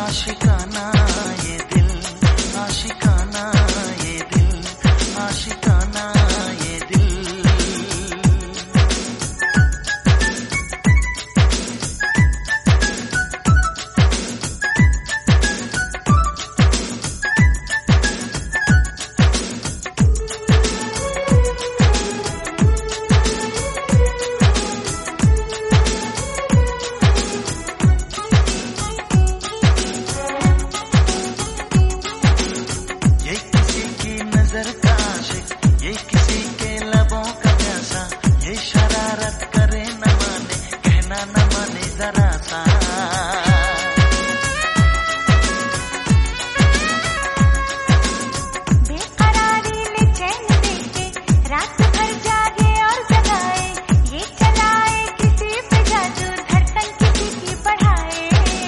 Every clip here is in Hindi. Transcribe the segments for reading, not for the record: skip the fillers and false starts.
आशिकाना ये दिल, आशिकाना ये दिल, आशिकाना ये दिल। नजर का आशिक, ये किसी के लबों का प्यासा, ये शरारत करे न माने, कहना न माने जरा सा। बेकरारी में चैन देके रात भर जागे और जगाए, ये चलाए किसी पे जादू, धड़कन किसी की बढ़ाए।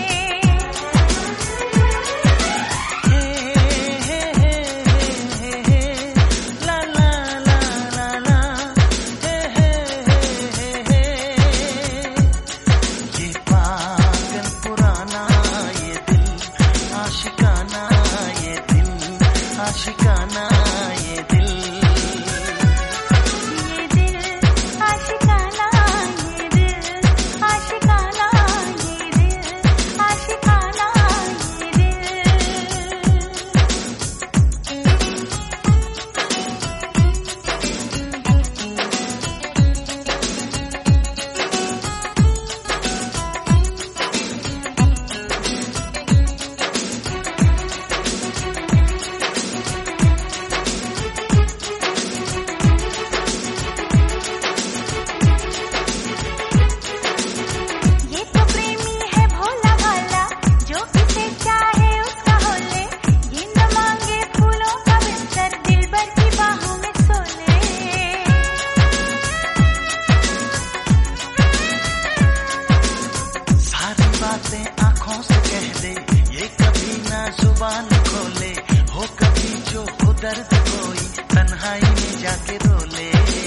आशिकाना ये दिल, आशिकाना ये दिल, ये दिल, आशिकाना ये दिल, आशिकाना ये दिल, आशिकाना ये आँखों से कह दे, ये कभी ना जुबान खोले, हो कभी जो हो दर्द कोई तन्हाई में जाके रोले।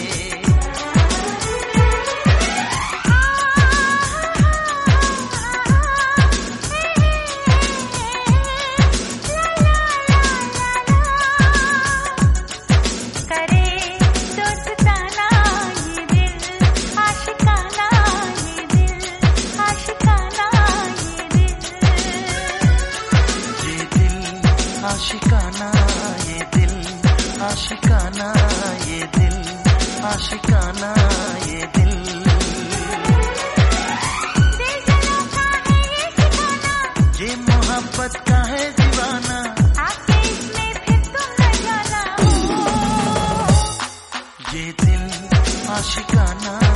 आशिकाना ये दिल, आशिकाना ये दिल, आशिकाना ये दिल। ये मोहब्बत का है दीवाना, आके इसमें फिर तुम न जाना। ये दिल आशिकाना